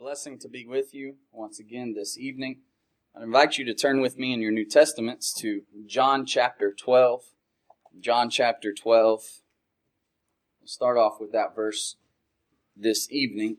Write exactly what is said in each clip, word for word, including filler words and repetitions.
blessing to be with you once again this evening. I invite you to turn with me in your New Testaments to John chapter twelve. John chapter twelve. We'll start off with that verse this evening.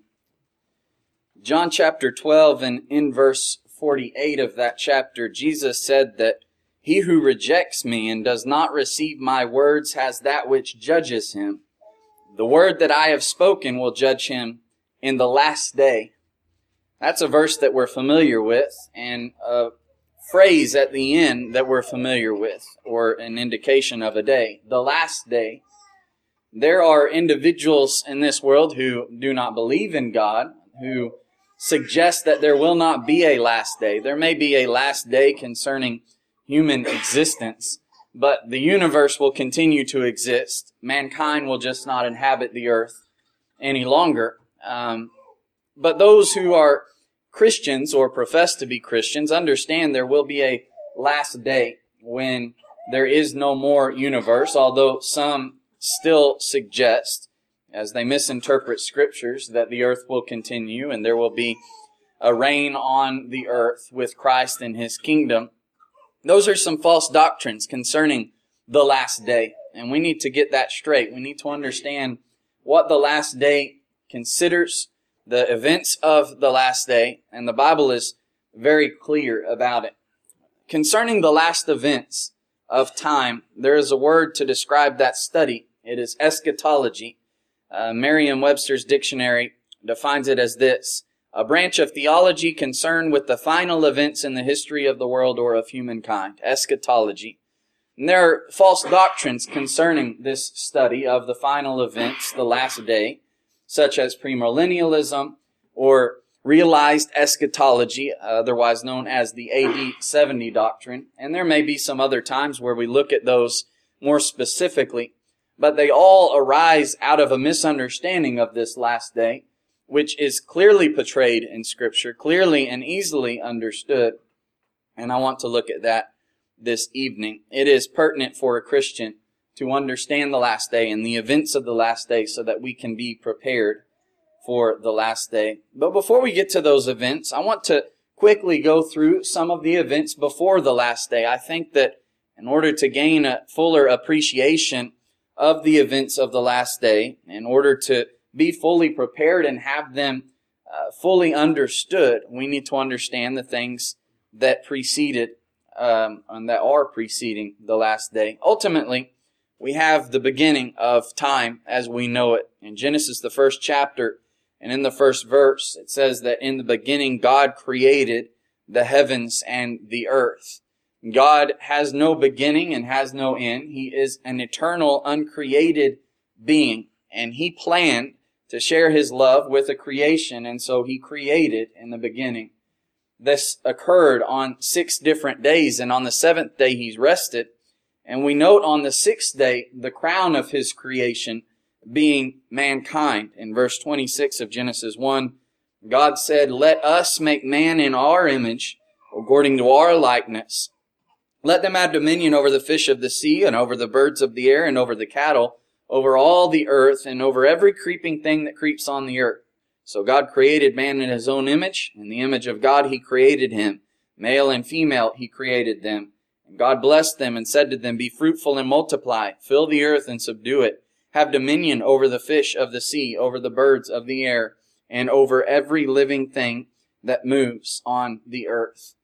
John chapter twelve, and in verse forty-eight of that chapter, Jesus said that he who rejects me and does not receive my words has that which judges him. The word that I have spoken will judge him in the last day. That's a verse that we're familiar with, and a phrase at the end that we're familiar with, or an indication of a day. The last day. There are individuals in this world who do not believe in God, who suggest that there will not be a last day. There may be a last day concerning human existence, but the universe will continue to exist. Mankind will just not inhabit the earth any longer. Um, but those who are Christians or profess to be Christians understand there will be a last day when there is no more universe, although some still suggest, as they misinterpret scriptures, that the earth will continue and there will be a reign on the earth with Christ and His kingdom. Those are some false doctrines concerning the last day, and we need to get that straight. We need to understand what the last day considers, the events of the last day, and the Bible is very clear about it. Concerning the last events of time, there is a word to describe that study. It is eschatology. Uh, Merriam-Webster's dictionary defines it as this: a branch of theology concerned with the final events in the history of the world or of humankind. Eschatology. And there are false doctrines concerning this study of the final events, the last day, such as premillennialism or realized eschatology, otherwise known as the A D seventy doctrine. And there may be some other times where we look at those more specifically, but they all arise out of a misunderstanding of this last day, which is clearly portrayed in Scripture, clearly and easily understood. And I want to look at that this evening. It is pertinent for a Christian to understand the last day and the events of the last day so that we can be prepared for the last day. But before we get to those events, I want to quickly go through some of the events before the last day. I think that in order to gain a fuller appreciation of the events of the last day, in order to be fully prepared and have them uh, fully understood, we need to understand the things that preceded um, and that are preceding the last day. Ultimately, we have the beginning of time as we know it. In Genesis, the first chapter, and in the first verse, it says that in the beginning God created the heavens and the earth. God has no beginning and has no end. He is an eternal, uncreated being, and He planned to share His love with a creation, and so He created in the beginning. This occurred on six different days, and on the seventh day He's rested. And we note on the sixth day the crown of His creation being mankind. In verse twenty-six of Genesis one, God said, "Let us make man in our image, according to our likeness. Let them have dominion over the fish of the sea, and over the birds of the air, and over the cattle, over all the earth, and over every creeping thing that creeps on the earth." So God created man in His own image. In the image of God He created him. Male and female He created them. And God blessed them and said to them, "Be fruitful and multiply, fill the earth and subdue it. Have dominion over the fish of the sea, over the birds of the air, and over every living thing that moves on the earth."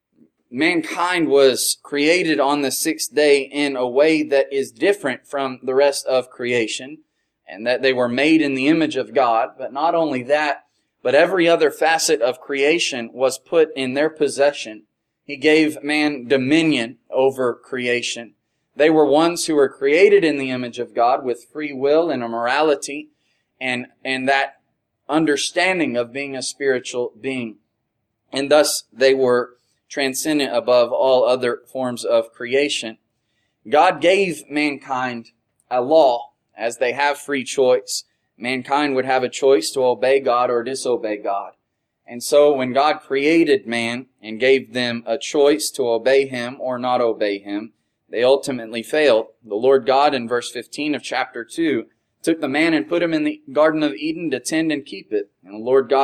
Mankind was created on the sixth day in a way that is different from the rest of creation, and that they were made in the image of God. But not only that, but every other facet of creation was put in their possession. He gave man dominion over creation. They were ones who were created in the image of God with free will and a morality and, and that understanding of being a spiritual being. And thus they were transcendent above all other forms of creation. God gave mankind a law. As they have free choice, mankind would have a choice to obey God or disobey God. And so when God created man and gave them a choice to obey Him or not obey Him, they ultimately failed. The Lord God, in verse fifteen of chapter two, took the man and put him in the Garden of Eden to tend and keep it. And the Lord God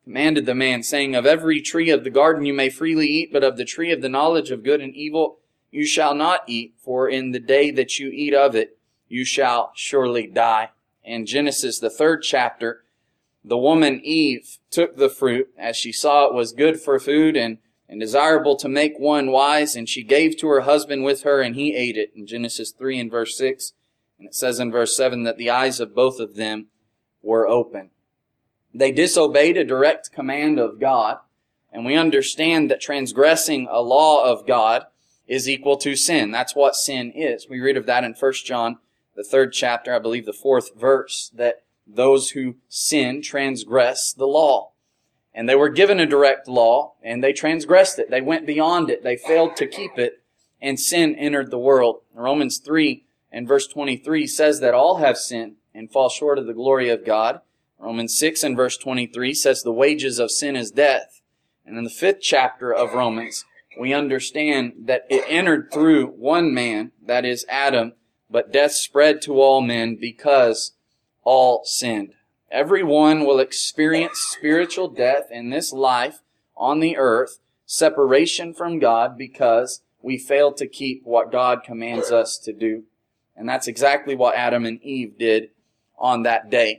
commanded the man, saying, Of every tree of the garden you may freely eat, but of the tree of the knowledge of good and evil you shall not eat, for in the day that you eat of it you shall surely die. In Genesis, the third chapter, the woman Eve took the fruit as she saw it was good for food and, and desirable to make one wise, and she gave to her husband with her, and he ate it. In Genesis three and verse six, and it says in verse seven that the eyes of both of them were open. They disobeyed a direct command of God, and we understand that transgressing a law of God is equal to sin. That's what sin is. We read of that in First John, the third chapter, I believe the fourth verse, that those who sin transgress the law. And they were given a direct law, and they transgressed it. They went beyond it. They failed to keep it, and sin entered the world. Romans three and verse twenty-three says that all have sinned and fall short of the glory of God. Romans six and verse twenty-three says the wages of sin is death. And in the fifth chapter of Romans, we understand that it entered through one man, that is Adam, but death spread to all men because all sinned. Everyone will experience spiritual death in this life on the earth, separation from God, because we failed to keep what God commands us to do. And that's exactly what Adam and Eve did on that day.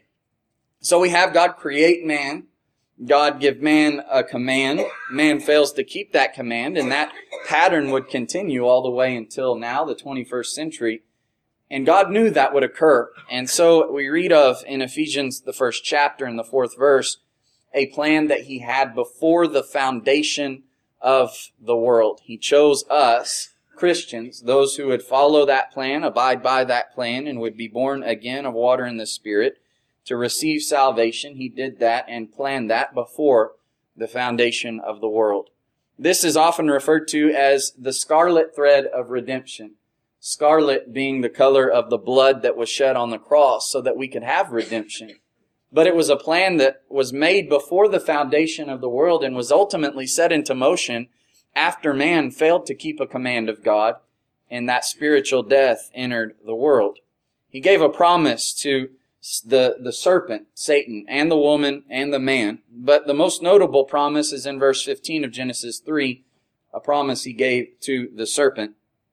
So we have God create man. God give man a command. Man fails to keep that command, and that pattern would continue all the way until now, the twenty-first century. And God knew that would occur. And so we read of, in Ephesians, the first chapter and the fourth verse, a plan that He had before the foundation of the world. He chose us, Christians, those who would follow that plan, abide by that plan, and would be born again of water and the Spirit, to receive salvation. He did that and planned that before the foundation of the world. This is often referred to as the scarlet thread of redemption. Scarlet being the color of the blood that was shed on the cross so that we could have redemption. But it was a plan that was made before the foundation of the world and was ultimately set into motion after man failed to keep a command of God, and that spiritual death entered the world. He gave a promise to the, the serpent, Satan, and the woman, and the man. But the most notable promise is in verse fifteen of Genesis three, a promise He gave to the serpent.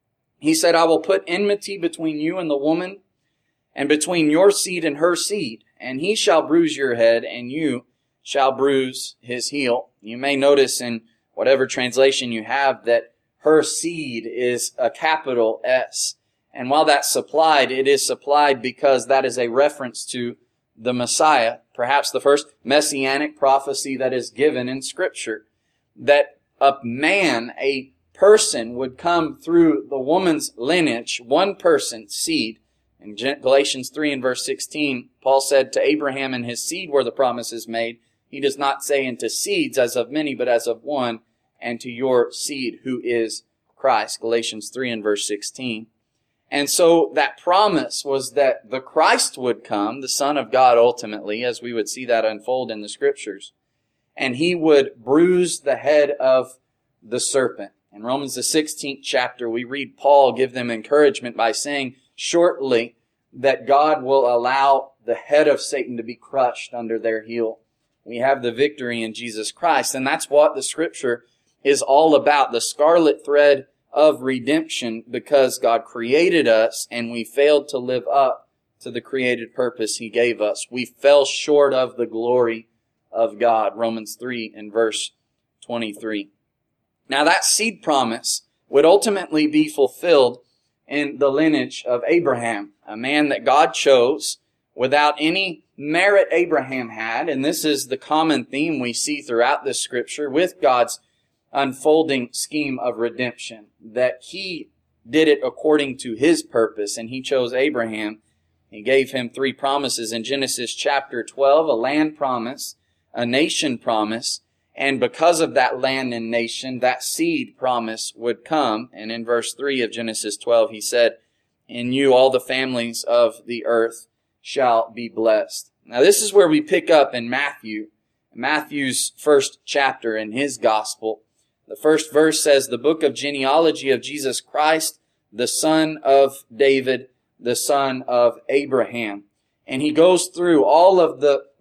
He said, I will put enmity between you and the woman, and between your seed and her seed, and he shall bruise your head, and you shall bruise his heel. You may notice in whatever translation you have that her seed is a capital S. And while that's supplied, it is supplied because that is a reference to the Messiah, perhaps the first messianic prophecy that is given in Scripture, that a man, a person would come through the woman's lineage, one person, seed. In Galatians three and verse sixteen, Paul said, to Abraham and his seed were the promises made. He does not say into seeds as of many, but as of one, and to your seed who is Christ. Galatians three and verse sixteen. And so that promise was that the Christ would come, the Son of God ultimately, as we would see that unfold in the Scriptures, and He would bruise the head of the serpent. In Romans the sixteenth chapter, we read Paul give them encouragement by saying shortly that God will allow the head of Satan to be crushed under their heel. We have the victory in Jesus Christ, and that's what the Scripture is all about, the scarlet thread of redemption, because God created us and we failed to live up to the created purpose He gave us. We fell short of the glory of God. Romans three and verse twenty-three. Now that seed promise would ultimately be fulfilled in the lineage of Abraham, a man that God chose without any merit Abraham had. And this is the common theme we see throughout this Scripture with God's unfolding scheme of redemption, that He did it according to His purpose, and He chose Abraham. He gave him three promises in Genesis chapter twelve, a land promise, a nation promise, and because of that land and nation, that seed promise would come. And in verse three of Genesis twelve, He said, in you all the families of the earth shall be blessed. Now this is where we pick up in Matthew, Matthew's first chapter in his gospel. The first verse says, the book of genealogy of Jesus Christ, the son of David, the son of Abraham. And he goes through all of the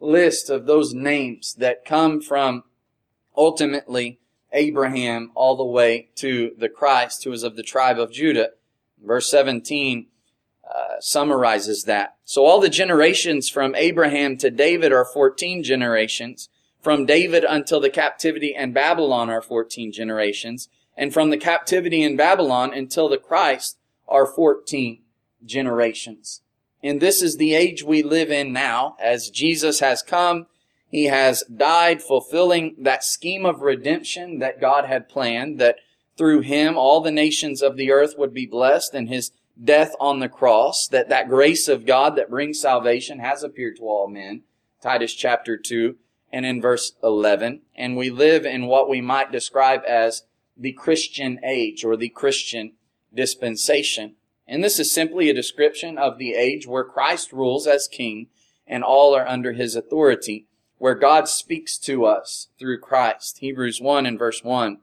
list of those names that come from ultimately Abraham all the way to the Christ, who is of the tribe of Judah. Verse seventeen uh, summarizes that. So all the generations from Abraham to David are fourteen generations. From David until the captivity in Babylon are fourteen generations. And from the captivity in Babylon until the Christ are fourteen generations. And this is the age we live in now, as Jesus has come. He has died, fulfilling that scheme of redemption that God had planned, that through Him all the nations of the earth would be blessed, and His death on the cross, that that grace of God that brings salvation has appeared to all men. Titus chapter two and in verse eleven. And we live in what we might describe as the Christian age, or the Christian dispensation. And this is simply a description of the age where Christ rules as King and all are under His authority, where God speaks to us through Christ. Hebrews one and verse one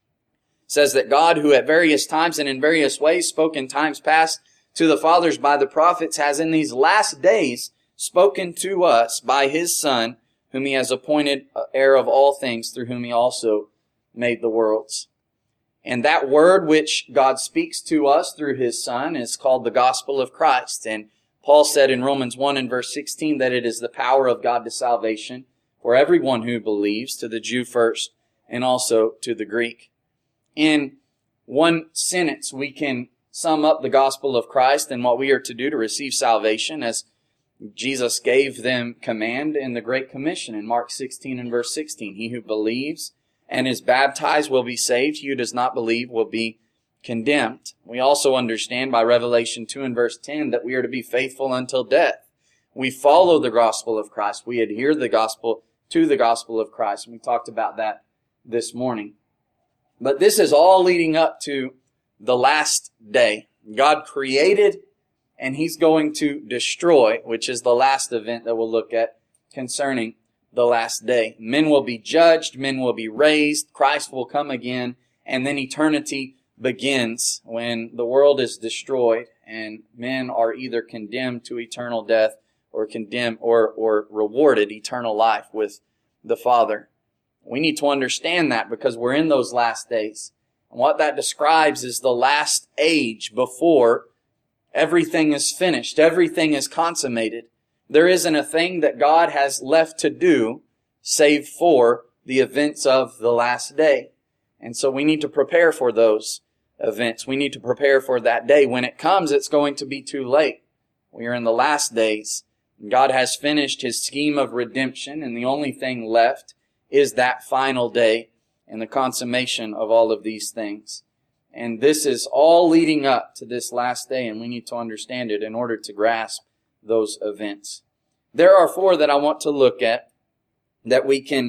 says that God, who at various times and in various ways spoke in times past to the fathers by the prophets, has in these last days spoken to us by His Son, whom He has appointed heir of all things, through whom He also made the worlds. And that word which God speaks to us through His Son is called the gospel of Christ. And Paul said in Romans one and verse sixteen that it is the power of God to salvation for everyone who believes, to the Jew first and also to the Greek. In one sentence, we can sum up the gospel of Christ and what we are to do to receive salvation, as Jesus gave them command in the Great Commission in Mark sixteen and verse sixteen. He who believes and is baptized will be saved. He who does not believe will be condemned. We also understand by Revelation two and verse ten that we are to be faithful until death. We follow the gospel of Christ. We adhere the gospel to the gospel of Christ. We talked about that this morning. But this is all leading up to the last day. God created, and He's going to destroy, which is the last event that we'll look at concerning the last day. Men will be judged, men will be raised, Christ will come again, and then eternity begins when the world is destroyed and men are either condemned to eternal death or condemned or, or rewarded eternal life with the Father. We need to understand that because we're in those last days. And what that describes is the last age before everything is finished, everything is consummated. There isn't a thing that God has left to do save for the events of the last day. And so we need to prepare for those events. We need to prepare for that day. When it comes, it's going to be too late. We are in the last days. God has finished His scheme of redemption, and the only thing left is that final day and the consummation of all of these things. And this is all leading up to this last day, and we need to understand it in order to grasp those events. There are four that I want to look at that we can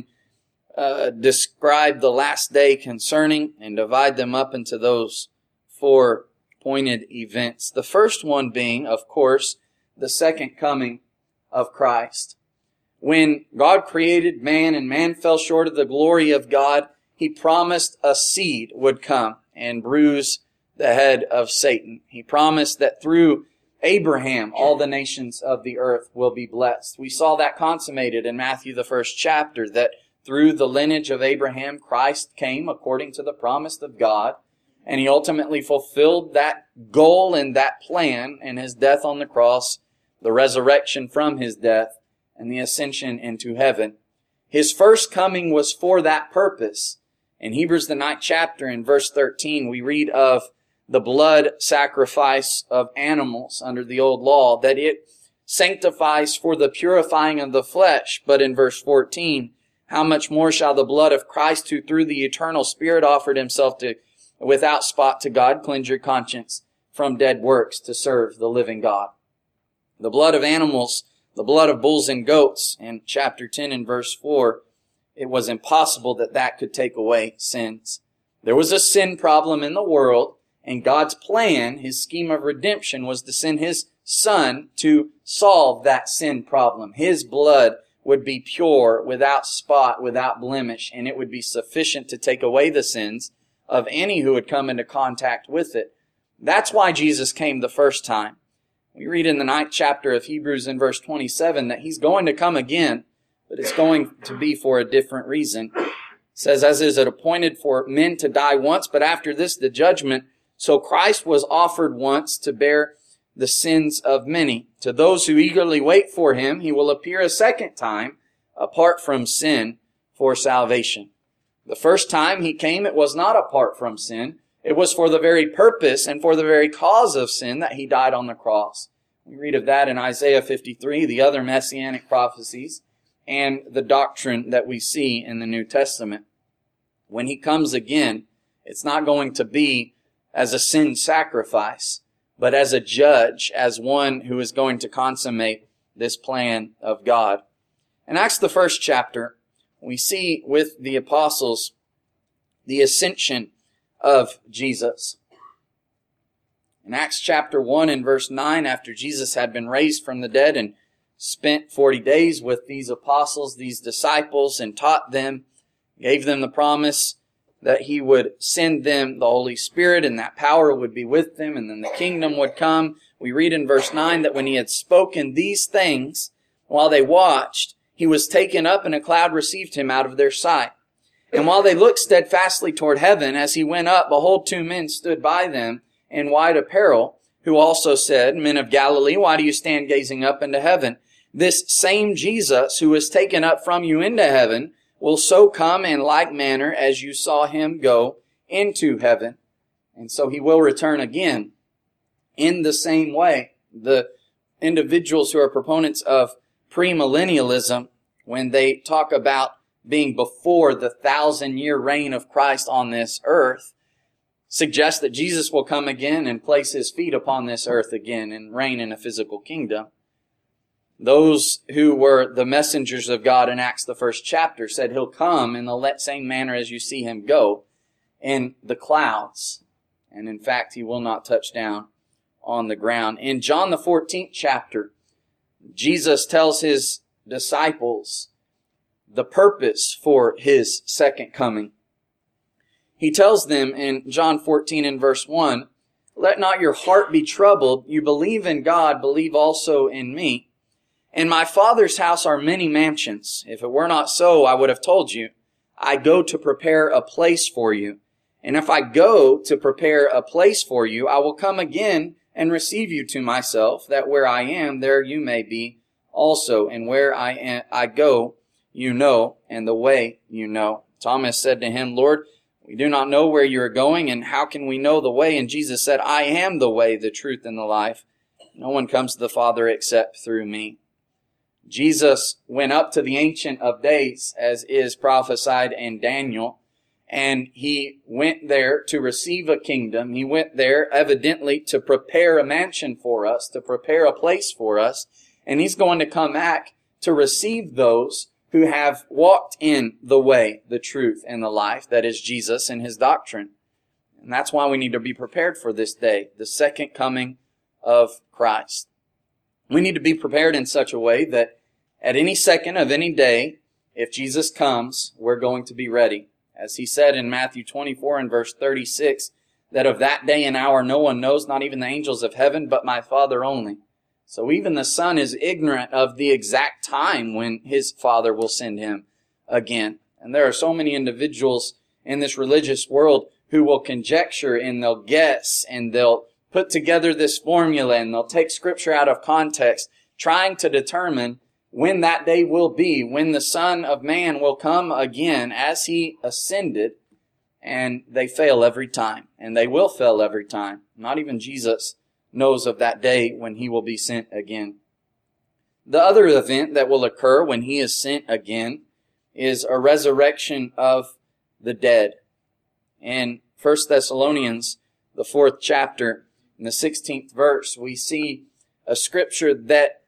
uh, describe the last day concerning and divide them up into those four pointed events. The first one being, of course, the second coming of Christ. When God created man and man fell short of the glory of God, He promised a seed would come and bruise the head of Satan. He promised that through Abraham, all the nations of the earth will be blessed. We saw that consummated in Matthew, the first chapter, that through the lineage of Abraham, Christ came according to the promise of God, and He ultimately fulfilled that goal and that plan in His death on the cross, the resurrection from His death, and the ascension into heaven. His first coming was for that purpose. In Hebrews, the ninth chapter, in verse thirteen, we read of the blood sacrifice of animals under the old law, that it sanctifies for the purifying of the flesh. But in verse fourteen, how much more shall the blood of Christ, who through the eternal Spirit offered Himself to without spot to God, cleanse your conscience from dead works to serve the living God. The blood of animals, the blood of bulls and goats, in chapter ten and verse four, it was impossible that that could take away sins. There was a sin problem in the world, and God's plan, His scheme of redemption, was to send His Son to solve that sin problem. His blood would be pure, without spot, without blemish, and it would be sufficient to take away the sins of any who would come into contact with it. That's why Jesus came the first time. We read in the ninth chapter of Hebrews in verse twenty-seven that He's going to come again, but it's going to be for a different reason. It says, as is it appointed for men to die once, but after this the judgment. So Christ was offered once to bear the sins of many. To those who eagerly wait for him, he will appear a second time, apart from sin, for salvation. The first time he came, it was not apart from sin. It was for the very purpose and for the very cause of sin that he died on the cross. We read of that in Isaiah fifty-three, the other messianic prophecies, and the doctrine that we see in the New Testament. When he comes again, it's not going to be as a sin sacrifice, but as a judge, as one who is going to consummate this plan of God. In Acts, the first chapter, we see with the apostles the ascension of Jesus. In Acts chapter one and verse nine, after Jesus had been raised from the dead and spent forty days with these apostles, these disciples, and taught them, gave them the promise that he would send them the Holy Spirit and that power would be with them and then the kingdom would come. We read in verse nine that when he had spoken these things, while they watched, he was taken up and a cloud received him out of their sight. And while they looked steadfastly toward heaven, as he went up, behold, two men stood by them in white apparel, who also said, Men of Galilee, why do you stand gazing up into heaven? This same Jesus who was taken up from you into heaven will so come in like manner as you saw him go into heaven. And so he will return again in the same way. The individuals who are proponents of premillennialism, when they talk about being before the thousand-year reign of Christ on this earth, suggest that Jesus will come again and place his feet upon this earth again and reign in a physical kingdom. Those who were the messengers of God in Acts, the first chapter, said he'll come in the same manner as you see him go in the clouds. And in fact, he will not touch down on the ground. In John, the fourteenth chapter, Jesus tells his disciples the purpose for his second coming. He tells them in John fourteen and verse one, Let not your heart be troubled. You believe in God, believe also in me. In my Father's house are many mansions. If it were not so, I would have told you. I go to prepare a place for you. And if I go to prepare a place for you, I will come again and receive you to myself, that where I am, there you may be also. And where I am, I go, you know, and the way you know. Thomas said to him, Lord, we do not know where you are going, and how can we know the way? And Jesus said, I am the way, the truth, and the life. No one comes to the Father except through me. Jesus went up to the Ancient of Days, as is prophesied in Daniel, and he went there to receive a kingdom. He went there evidently to prepare a mansion for us, to prepare a place for us, and he's going to come back to receive those who have walked in the way, the truth, and the life, that is Jesus and his doctrine. And that's why we need to be prepared for this day, the second coming of Christ. We need to be prepared in such a way that at any second of any day, if Jesus comes, we're going to be ready. As he said in Matthew twenty-four and verse thirty-six, that of that day and hour no one knows, not even the angels of heaven, but my Father only. So even the Son is ignorant of the exact time when his Father will send him again. And there are so many individuals in this religious world who will conjecture and they'll guess and they'll put together this formula and they'll take Scripture out of context, trying to determine when that day will be, when the Son of Man will come again as he ascended, and they fail every time. And they will fail every time. Not even Jesus knows of that day when he will be sent again. The other event that will occur when he is sent again is a resurrection of the dead. In First Thessalonians, the fourth chapter, in the sixteenth verse, we see a scripture that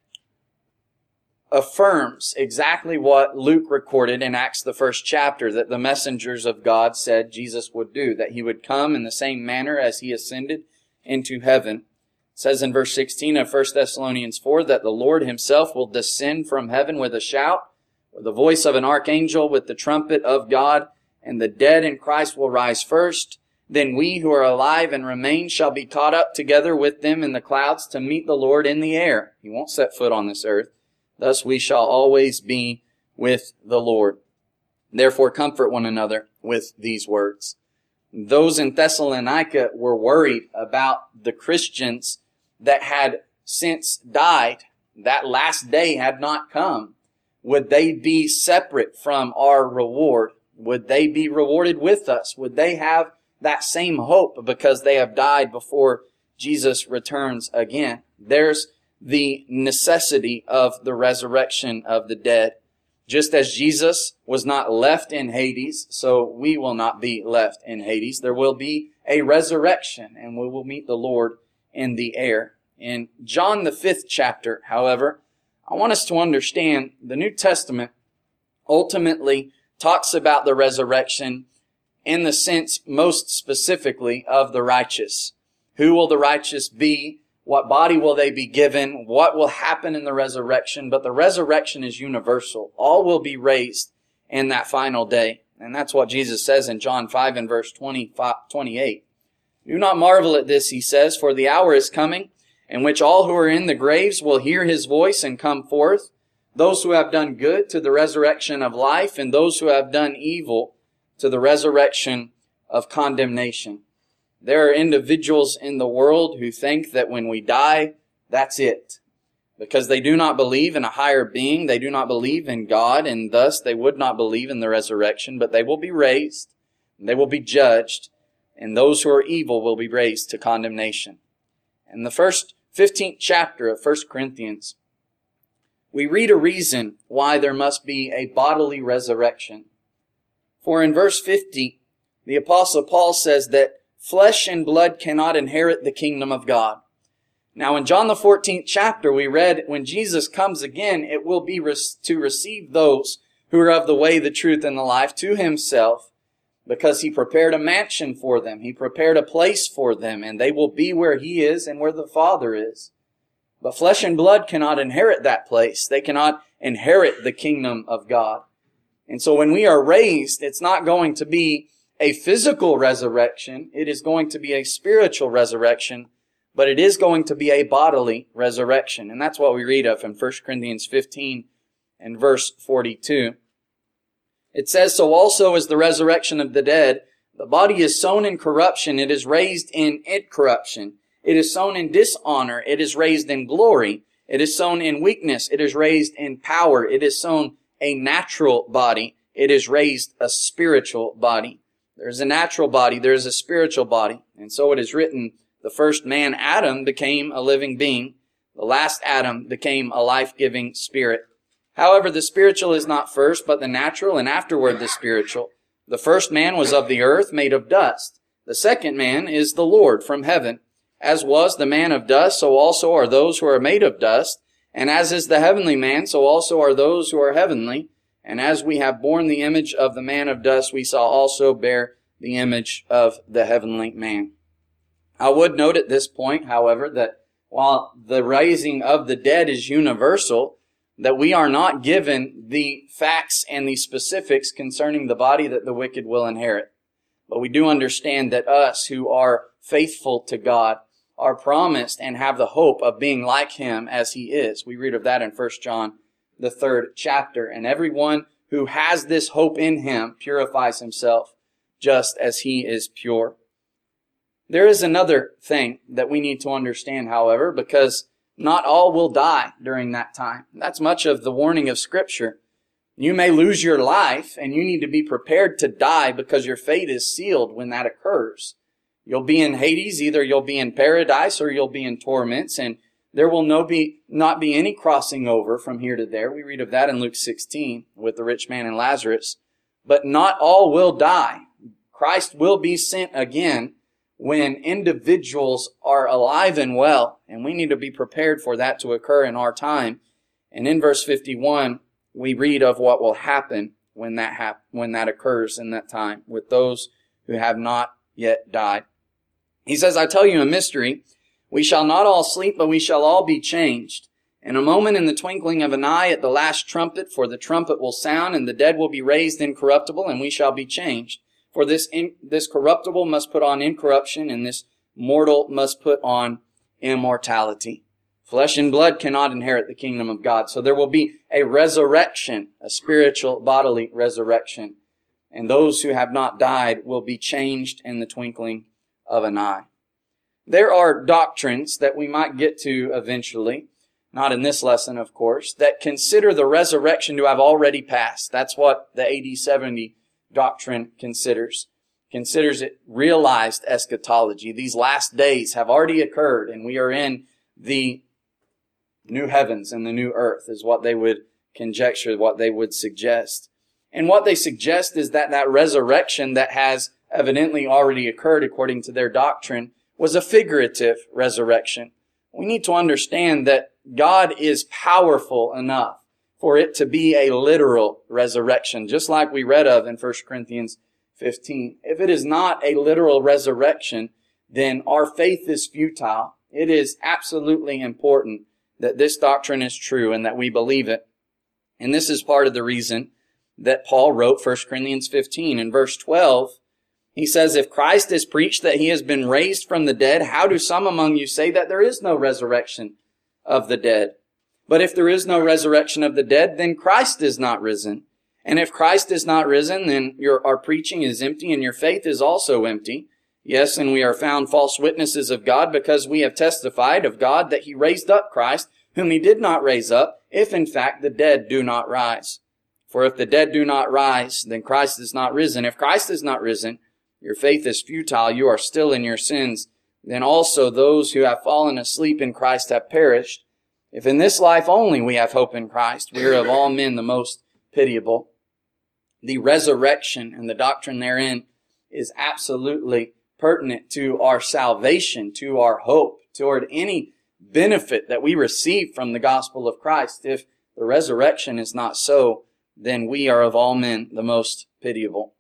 affirms exactly what Luke recorded in Acts, the first chapter, that the messengers of God said Jesus would do, that he would come in the same manner as he ascended into heaven. It says in verse sixteen of First Thessalonians four that the Lord himself will descend from heaven with a shout, with the voice of an archangel, with the trumpet of God, and the dead in Christ will rise first. Then we who are alive and remain shall be caught up together with them in the clouds to meet the Lord in the air. He won't set foot on this earth. Thus we shall always be with the Lord. Therefore comfort one another with these words. Those in Thessalonica were worried about the Christians that had since died. That last day had not come. Would they be separate from our reward? Would they be rewarded with us? Would they have that same hope because they have died before Jesus returns again? There's the necessity of the resurrection of the dead. Just as Jesus was not left in Hades, so we will not be left in Hades. There will be a resurrection, and we will meet the Lord in the air. In John the fifth chapter, however, I want us to understand the New Testament ultimately talks about the resurrection in the sense most specifically of the righteous. Who will the righteous be? What body will they be given? What will happen in the resurrection? But the resurrection is universal. All will be raised in that final day. And that's what Jesus says in John five and verse twenty-eight. Do not marvel at this, he says, for the hour is coming in which all who are in the graves will hear his voice and come forth. Those who have done good to the resurrection of life, and those who have done evil to the resurrection of condemnation. There are individuals in the world who think that when we die, that's it. Because they do not believe in a higher being, they do not believe in God, and thus they would not believe in the resurrection, but they will be raised, and they will be judged, and those who are evil will be raised to condemnation. In the first fifteenth chapter of First Corinthians, we read a reason why there must be a bodily resurrection. For in verse fifty, the Apostle Paul says that flesh and blood cannot inherit the kingdom of God. Now in John the fourteenth chapter, we read, when Jesus comes again, it will be to receive those who are of the way, the truth, and the life to himself, because he prepared a mansion for them. He prepared a place for them, and they will be where he is and where the Father is. But flesh and blood cannot inherit that place. They cannot inherit the kingdom of God. And so when we are raised, it's not going to be a physical resurrection. It is going to be a spiritual resurrection, but it is going to be a bodily resurrection. And that's what we read of in First Corinthians fifteen and verse forty-two. It says, so also is the resurrection of the dead. The body is sown in corruption. It is raised in incorruption. It is sown in dishonor. It is raised in glory. It is sown in weakness. It is raised in power. It is sown a natural body. It is raised a spiritual body. There is a natural body, there is a spiritual body. And so it is written, the first man, Adam, became a living being. The last Adam became a life-giving spirit. However, the spiritual is not first, but the natural, and afterward the spiritual. The first man was of the earth, made of dust. The second man is the Lord from heaven. As was the man of dust, so also are those who are made of dust. And as is the heavenly man, so also are those who are heavenly. And as we have borne the image of the man of dust, we shall also bear the image of the heavenly man. I would note at this point, however, that while the raising of the dead is universal, that we are not given the facts and the specifics concerning the body that the wicked will inherit. But we do understand that us who are faithful to God are promised and have the hope of being like him as he is. We read of that in First John, the third chapter. And everyone who has this hope in him purifies himself just as he is pure. There is another thing that we need to understand, however, because not all will die during that time. That's much of the warning of Scripture. You may lose your life, and you need to be prepared to die because your fate is sealed when that occurs. You'll be in Hades, either you'll be in paradise or you'll be in torments, and there will no be, not be any crossing over from here to there. We read of that in Luke sixteen with the rich man and Lazarus. But not all will die. Christ will be sent again when individuals are alive and well, and we need to be prepared for that to occur in our time. And in verse fifty-one, we read of what will happen when that hap- when that occurs in that time with those who have not yet died. He says, I tell you a mystery. We shall not all sleep, but we shall all be changed. In a moment, in the twinkling of an eye, at the last trumpet, for the trumpet will sound, and the dead will be raised incorruptible, and we shall be changed. For this in, this corruptible must put on incorruption, and this mortal must put on immortality. Flesh and blood cannot inherit the kingdom of God. So there will be a resurrection, a spiritual, bodily resurrection. And those who have not died will be changed in the twinkling of an eye. There are doctrines that we might get to eventually, not in this lesson, of course, that consider the resurrection to have already passed. That's what the A D seventy doctrine considers. Considers it realized eschatology. These last days have already occurred, and we are in the new heavens and the new earth, is what they would conjecture, what they would suggest. And what they suggest is that that resurrection that has evidently already occurred according to their doctrine was a figurative resurrection. We need to understand that God is powerful enough for it to be a literal resurrection, just like we read of in First Corinthians fifteen. If it is not a literal resurrection, then our faith is futile. It is absolutely important that this doctrine is true and that we believe it. And this is part of the reason that Paul wrote First Corinthians fifteen. In verse twelve, he says, if Christ is preached that he has been raised from the dead, how do some among you say that there is no resurrection of the dead? But if there is no resurrection of the dead, then Christ is not risen. And if Christ is not risen, then your, our preaching is empty and your faith is also empty. Yes, and we are found false witnesses of God because we have testified of God that he raised up Christ, whom he did not raise up, if in fact the dead do not rise. For if the dead do not rise, then Christ is not risen. If Christ is not risen, your faith is futile, you are still in your sins. Then also those who have fallen asleep in Christ have perished. If in this life only we have hope in Christ, we are of all men the most pitiable. The resurrection and the doctrine therein is absolutely pertinent to our salvation, to our hope, toward any benefit that we receive from the gospel of Christ. If the resurrection is not so, then we are of all men the most pitiable.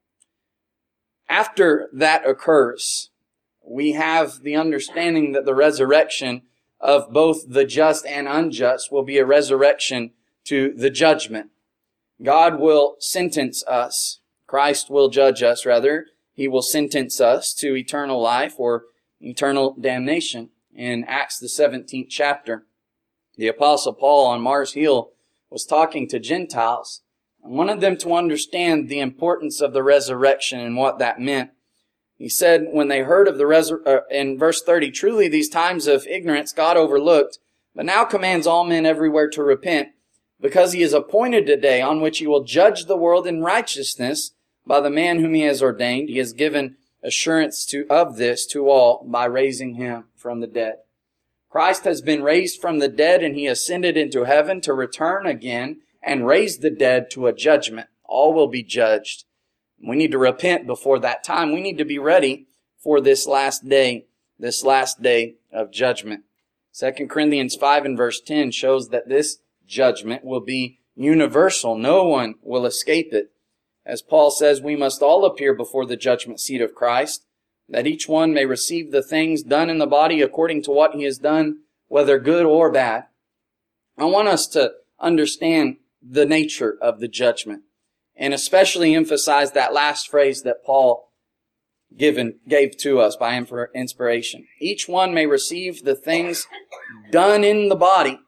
After that occurs, we have the understanding that the resurrection of both the just and unjust will be a resurrection to the judgment. God will sentence us. Christ will judge us, rather. He will sentence us to eternal life or eternal damnation. In Acts the seventeenth chapter, the Apostle Paul on Mars Hill was talking to Gentiles and wanted them to understand the importance of the resurrection and what that meant. He said, when they heard of the resurrection, uh, in verse thirty, truly these times of ignorance God overlooked, but now commands all men everywhere to repent, because he has appointed a day on which he will judge the world in righteousness by the man whom he has ordained. He has given assurance to of this to all by raising him from the dead. Christ has been raised from the dead, and he ascended into heaven to return again and raise the dead to a judgment. All will be judged. We need to repent before that time. We need to be ready for this last day, this last day of judgment. Second Corinthians five and verse ten shows that this judgment will be universal. No one will escape it. As Paul says, we must all appear before the judgment seat of Christ, that each one may receive the things done in the body according to what he has done, whether good or bad. I want us to understand the nature of the judgment, and especially emphasize that last phrase that Paul given, gave to us by inspiration. Each one may receive the things done in the body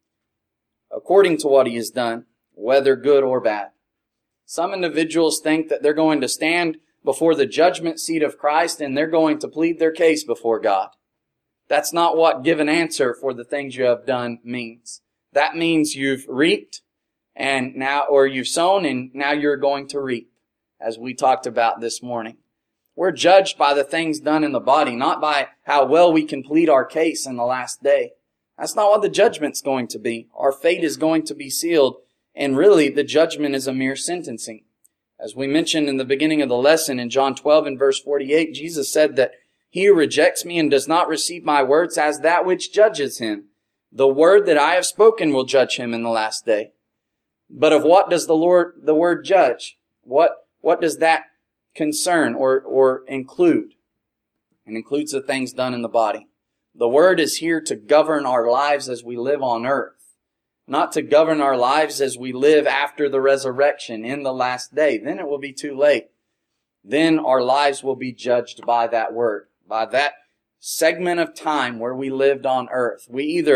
according to what he has done, whether good or bad. Some individuals think that they're going to stand before the judgment seat of Christ and they're going to plead their case before God. That's not what give an answer for the things you have done means. That means you've reaped and now, or you've sown and now you're going to reap, as we talked about this morning. We're judged by the things done in the body, not by how well we can plead our case in the last day. That's not what the judgment's going to be. Our fate is going to be sealed, and really the judgment is a mere sentencing. As we mentioned in the beginning of the lesson in John twelve and verse forty-eight, Jesus said that he who rejects me and does not receive my words has that which judges him. The word that I have spoken will judge him in the last day. But of what does the Lord, the word judge? What, what does that concern or, or include? It includes the things done in the body. The word is here to govern our lives as we live on earth, not to govern our lives as we live after the resurrection in the last day. Then it will be too late. Then our lives will be judged by that word, by that segment of time where we lived on earth. We either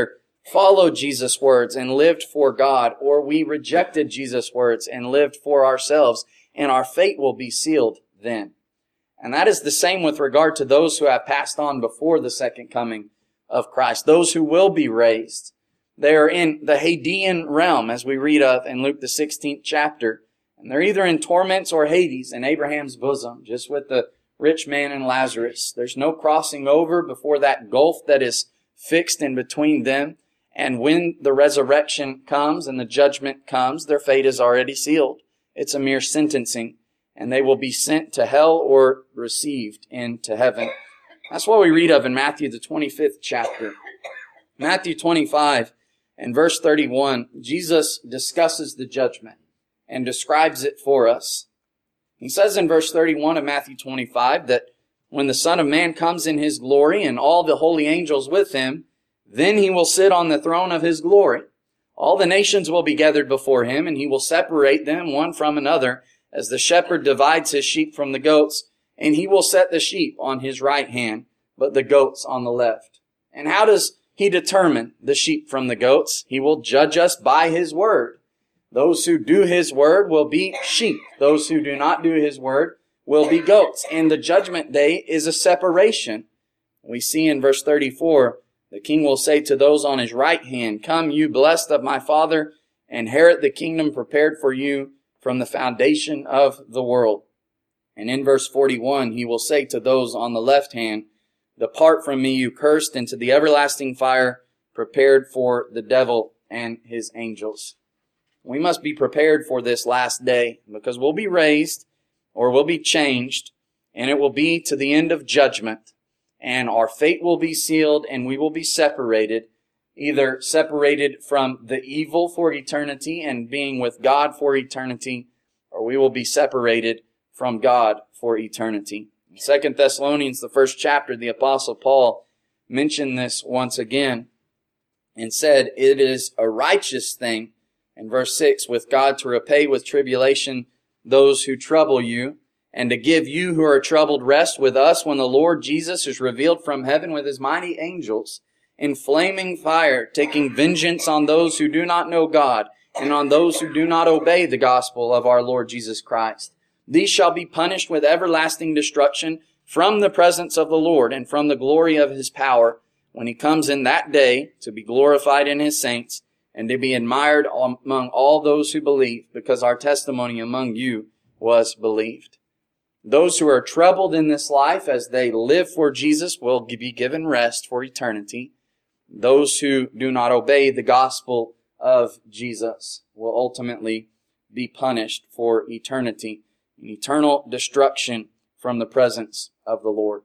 followed Jesus' words and lived for God, or we rejected Jesus' words and lived for ourselves, and our fate will be sealed then. And that is the same with regard to those who have passed on before the second coming of Christ, those who will be raised. They are in the Hadean realm, as we read of in Luke the sixteenth chapter. And they're either in torments or Hades, in Abraham's bosom, just with the rich man and Lazarus. There's no crossing over before that gulf that is fixed in between them. And when the resurrection comes and the judgment comes, their fate is already sealed. It's a mere sentencing, and they will be sent to hell or received into heaven. That's what we read of in Matthew the twenty-fifth chapter. Matthew twenty-five and verse thirty-one, Jesus discusses the judgment and describes it for us. He says in verse thirty-one of Matthew twenty-five that when the Son of Man comes in His glory and all the holy angels with Him, then He will sit on the throne of His glory. All the nations will be gathered before Him, and He will separate them one from another, as the shepherd divides his sheep from the goats, and He will set the sheep on His right hand, but the goats on the left. And how does He determine the sheep from the goats? He will judge us by His word. Those who do His word will be sheep. Those who do not do His word will be goats. And the judgment day is a separation. We see in verse thirty-four, the king will say to those on His right hand, "Come, you blessed of my Father, inherit the kingdom prepared for you from the foundation of the world." And in verse forty-one, He will say to those on the left hand, "Depart from me, you cursed, into the everlasting fire prepared for the devil and his angels." We must be prepared for this last day, because we'll be raised or we'll be changed, and it will be to the end of judgment. And our fate will be sealed, and we will be separated, either separated from the evil for eternity and being with God for eternity, or we will be separated from God for eternity. In Second Thessalonians, the first chapter, the Apostle Paul mentioned this once again and said, "It is a righteous thing," in verse six, "with God to repay with tribulation those who trouble you, and to give you who are troubled rest with us when the Lord Jesus is revealed from heaven with His mighty angels in flaming fire, taking vengeance on those who do not know God and on those who do not obey the gospel of our Lord Jesus Christ. These shall be punished with everlasting destruction from the presence of the Lord and from the glory of His power, when He comes in that day to be glorified in His saints and to be admired among all those who believe, because our testimony among you was believed." Those who are troubled in this life as they live for Jesus will be given rest for eternity. Those who do not obey the gospel of Jesus will ultimately be punished for eternity, in eternal destruction from the presence of the Lord.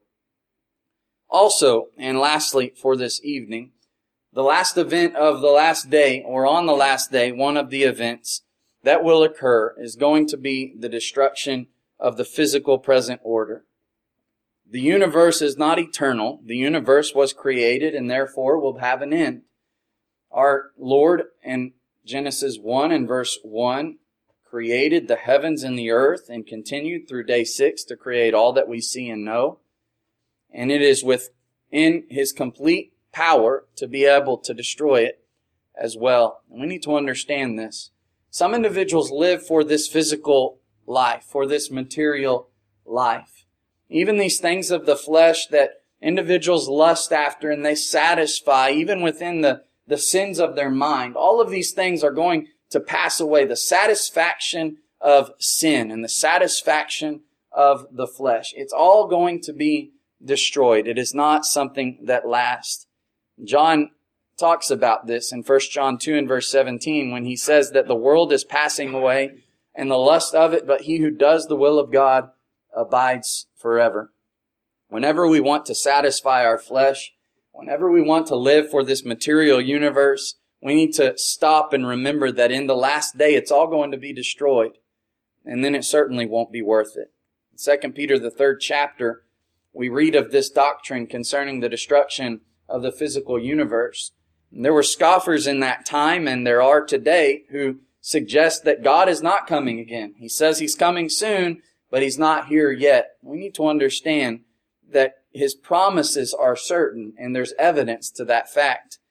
Also, and lastly for this evening, the last event of the last day, or on the last day, one of the events that will occur is going to be the destruction of the physical present order. The universe is not eternal. The universe was created and therefore will have an end. Our Lord in Genesis one and verse one created the heavens and the earth and continued through day six to create all that we see and know. And it is within His complete power to be able to destroy it as well. And we need to understand this. Some individuals live for this physical life, for this material life. Even these things of the flesh that individuals lust after and they satisfy, even within the, the sins of their mind, all of these things are going to pass away. The satisfaction of sin and the satisfaction of the flesh, it's all going to be destroyed. It is not something that lasts. John talks about this in First John two and verse seventeen when he says that the world is passing away and the lust of it, but he who does the will of God abides forever. Whenever we want to satisfy our flesh, whenever we want to live for this material universe, we need to stop and remember that in the last day it's all going to be destroyed, and then it certainly won't be worth it. In Second Peter, the third chapter, we read of this doctrine concerning the destruction of the physical universe. And there were scoffers in that time, and there are today, who suggest that God is not coming again. He says He's coming soon, but He's not here yet. We need to understand that His promises are certain, and there's evidence to that fact.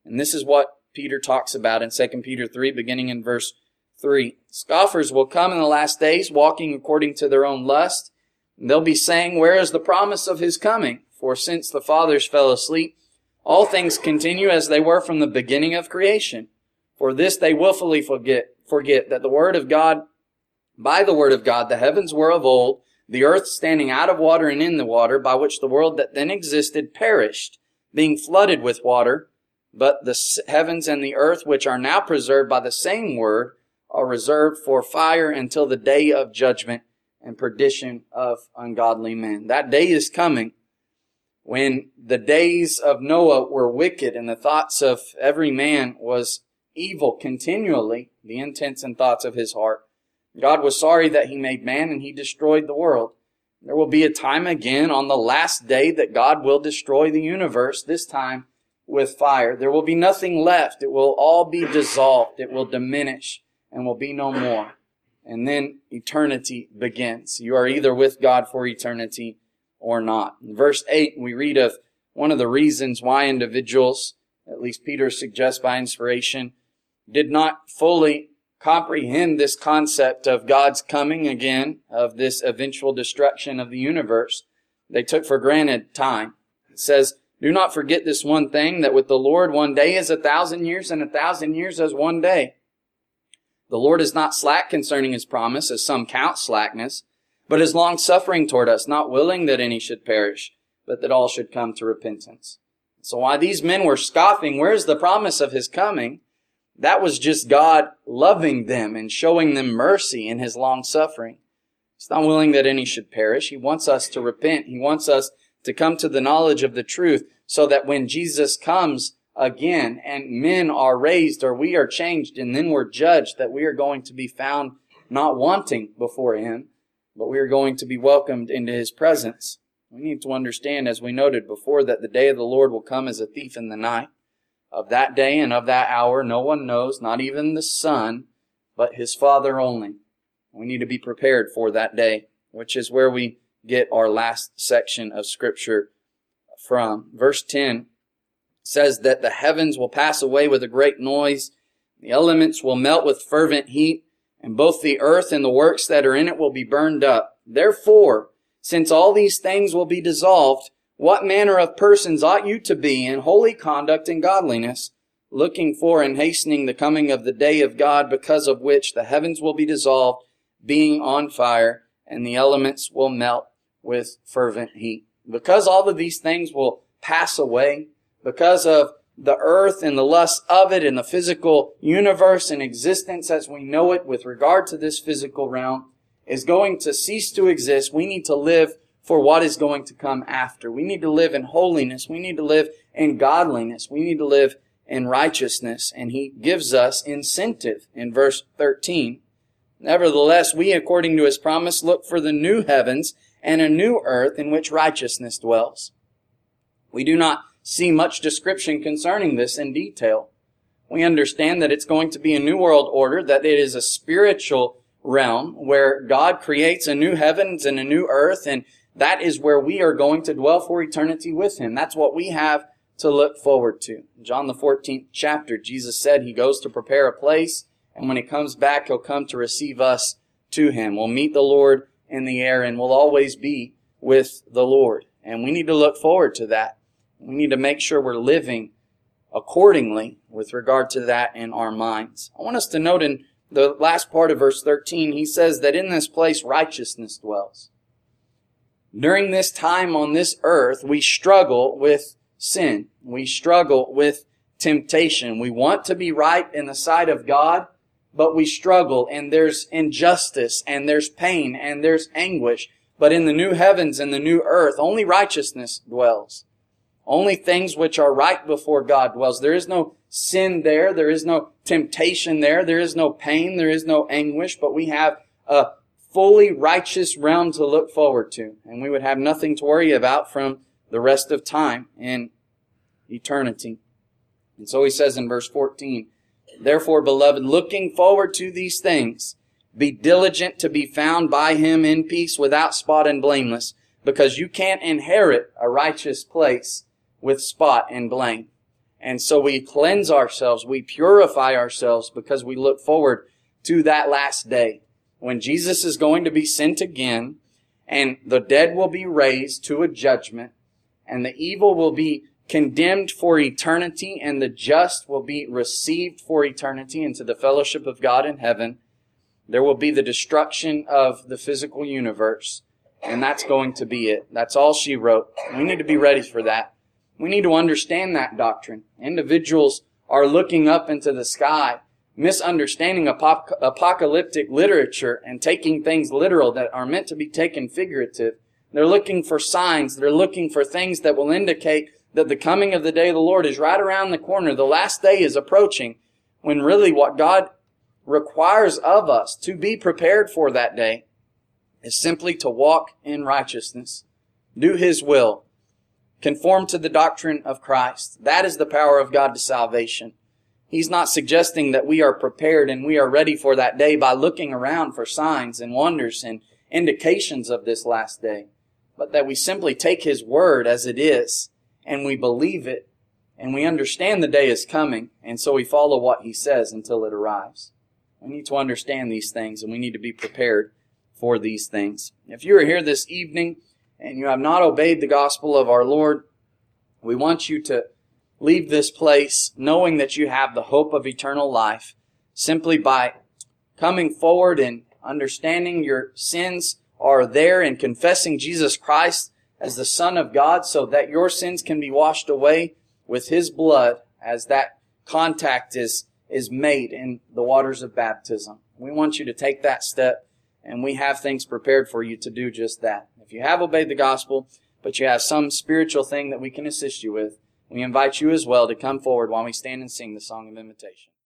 And this is what Peter talks about in Second Peter three, beginning in verse three. Scoffers will come in the last days, walking according to their own lust. And they'll be saying, where is the promise of his coming? For since the fathers fell asleep, all things continue as they were from the beginning of creation. For this they willfully forget, forget that the word of God, by the word of God, the heavens were of old, the earth standing out of water and in the water, by which the world that then existed perished, being flooded with water. But the heavens and the earth, which are now preserved by the same word, are reserved for fire until the day of judgment and perdition of ungodly men. That day is coming when the days of Noah were wicked and the thoughts of every man was evil continually, the intents and thoughts of his heart. God was sorry that he made man and he destroyed the world. There will be a time again on the last day that God will destroy the universe, this time with fire. There will be nothing left. It will all be dissolved. It will diminish and will be no more. And then eternity begins. You are either with God for eternity or not. In verse eight, we read of one of the reasons why individuals, at least Peter suggests by inspiration, did not fully comprehend this concept of God's coming again, of this eventual destruction of the universe. They took for granted time. It says, do not forget this one thing, that with the Lord one day is a thousand years, and a thousand years as one day. The Lord is not slack concerning his promise, as some count slackness, but is long-suffering toward us, not willing that any should perish, but that all should come to repentance. So while these men were scoffing, where's the promise of his coming? That was just God loving them and showing them mercy in his long-suffering. He's not willing that any should perish. He wants us to repent. He wants us to come to the knowledge of the truth, so that when Jesus comes again and men are raised or we are changed and then we're judged, that we are going to be found not wanting before him, but we are going to be welcomed into his presence. We need to understand, as we noted before, that the day of the Lord will come as a thief in the night. Of that day and of that hour no one knows, not even the Son, but his Father only. We need to be prepared for that day, which is where we get our last section of Scripture from. Verse ten says that the heavens will pass away with a great noise, the elements will melt with fervent heat, and both the earth and the works that are in it will be burned up. Therefore, since all these things will be dissolved, what manner of persons ought you to be in holy conduct and godliness, looking for and hastening the coming of the day of God, because of which the heavens will be dissolved, being on fire, and the elements will melt with fervent heat. Because all of these things will pass away, because of the earth and the lust of it and the physical universe and existence as we know it with regard to this physical realm is going to cease to exist, we need to live for what is going to come after. We need to live in holiness. We need to live in godliness. We need to live in righteousness. And he gives us incentive in verse thirteen. Nevertheless, we, according to his promise, look for the new heavens and a new earth in which righteousness dwells. We do not see much description concerning this in detail. We understand that it's going to be a new world order, that it is a spiritual realm where God creates a new heavens and a new earth, and that is where we are going to dwell for eternity with him. That's what we have to look forward to. In John the fourteenth chapter, Jesus said he goes to prepare a place, and when he comes back, he'll come to receive us to him. We'll meet the Lord in the air, and we'll always be with the Lord. And we need to look forward to that. We need to make sure we're living accordingly with regard to that in our minds. I want us to note in the last part of verse thirteen, he says that in this place righteousness dwells. During this time on this earth, we struggle with sin. We struggle with temptation. We want to be right in the sight of God, but we struggle, and there's injustice, and there's pain, and there's anguish. But in the new heavens and the new earth, only righteousness dwells. Only things which are right before God dwells. There is no sin there. There is no temptation there. There is no pain. There is no anguish. But we have a fully righteous realm to look forward to. And we would have nothing to worry about from the rest of time in eternity. And so he says in verse fourteen, therefore, beloved, looking forward to these things, be diligent to be found by him in peace, without spot and blameless, because you can't inherit a righteous place with spot and blame. And so we cleanse ourselves, we purify ourselves because we look forward to that last day when Jesus is going to be sent again and the dead will be raised to a judgment and the evil will be condemned for eternity and the just will be received for eternity into the fellowship of God in heaven. There will be the destruction of the physical universe, and that's going to be it. That's all she wrote. We need to be ready for that. We need to understand that doctrine. Individuals are looking up into the sky, misunderstanding apoc- apocalyptic literature and taking things literal that are meant to be taken figurative. They're looking for signs. They're looking for things that will indicate that the coming of the day of the Lord is right around the corner. The last day is approaching, when really what God requires of us to be prepared for that day is simply to walk in righteousness, do His will, conform to the doctrine of Christ. That is the power of God to salvation. He's not suggesting that we are prepared and we are ready for that day by looking around for signs and wonders and indications of this last day, but that we simply take His word as it is and we believe it and we understand the day is coming, and so we follow what He says until it arrives. We need to understand these things and we need to be prepared for these things. If you are here this evening and you have not obeyed the gospel of our Lord, we want you to leave this place knowing that you have the hope of eternal life simply by coming forward and understanding your sins are there and confessing Jesus Christ as the Son of God so that your sins can be washed away with His blood as that contact is, is made in the waters of baptism. We want you to take that step, and we have things prepared for you to do just that. If you have obeyed the gospel, but you have some spiritual thing that we can assist you with, we invite you as well to come forward while we stand and sing the song of invitation.